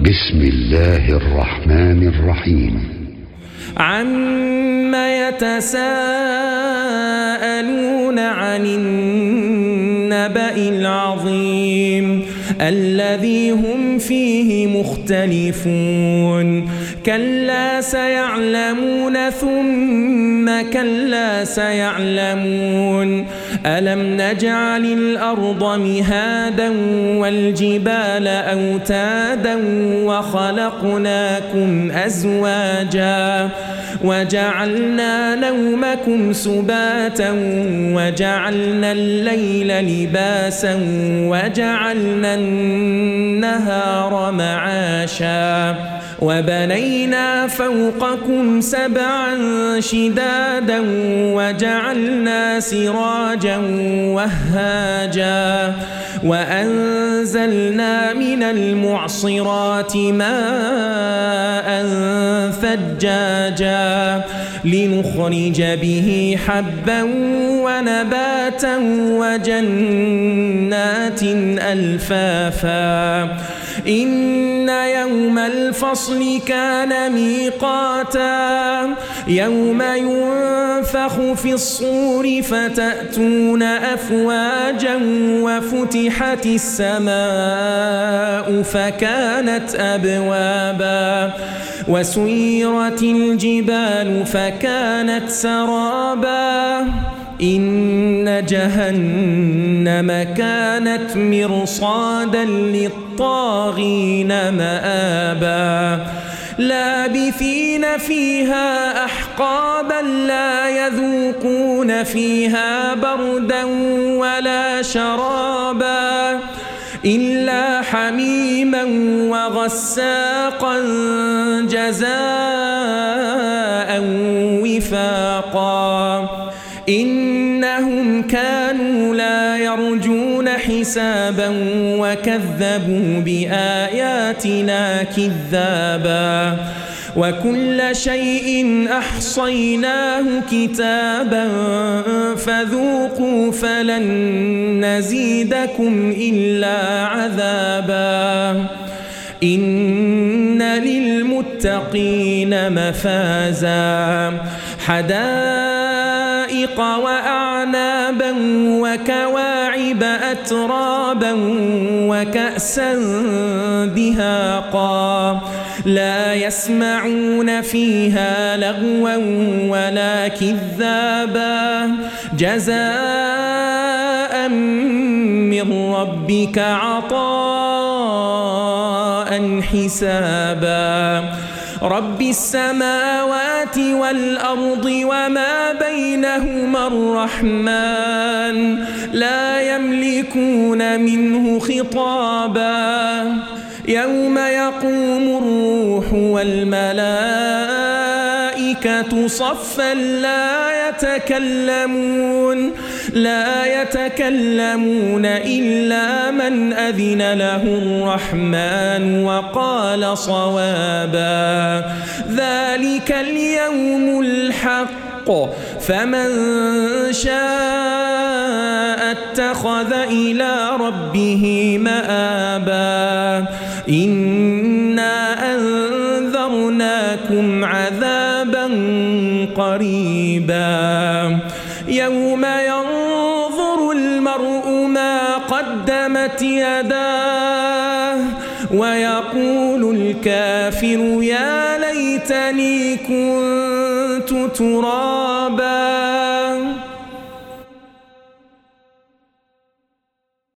بسم الله الرحمن الرحيم. عما يتساءلون عن النبأ العظيم الذي هم فيه مختلفون كلا سيعلمون ثم كلا سيعلمون ألم نجعل الأرض مهادا والجبال أوتادا وخلقناكم أزواجا وجعلنا نومكم سباتا وجعلنا الليل لباسا وجعلنا النهار معاشا وبنينا فوقكم سبعا شدادا وجعلنا سراجا وهاجا وأنزلنا من المعصرات ماء ثجاجا لنخرج به حبا ونباتا وجنات ألفافا إن يوم الفصل كان ميقاتا يوم ينفخ في الصور فتأتون أفواجا وفتحت السماء فكانت أبوابا وسيرت الجبال فكانت سرابا إن جهنم كانت مرصادا للطاغين مآبا لابثين فيها أحقابا لا يذوقون فيها بردا ولا شرابا إلا حميما وغساقا جزاء وفاقا إنهم كانوا لا يرجون حسابا وكذبوا بآياتنا كذابا وكل شيء أحصيناه كتابا فذوقوا فلن نزيدكم إلا عذابا إن للمتقين مفازا حدائق وأعنابا وكواعب أترابا وكأسا دهاقا لا يسمعون فيها لغوا ولا كذابا جزاء من ربك عطاء حسابا رب السماوات والأرض وما بينهما الرحمن لا يملكون منه خطابا يوم يقوم الروح والملائكة صفا لا يتكلمون إلا من أذن له الرحمن وقال صوابا ذلك اليوم الحق فمن شاء اتخذ إلى ربه مآبا إنا أنذرناكم عذابا قريبا يوم ينظر المرء ما قدمت يداه ويقول الكافر يا ليتني كنت ترابا.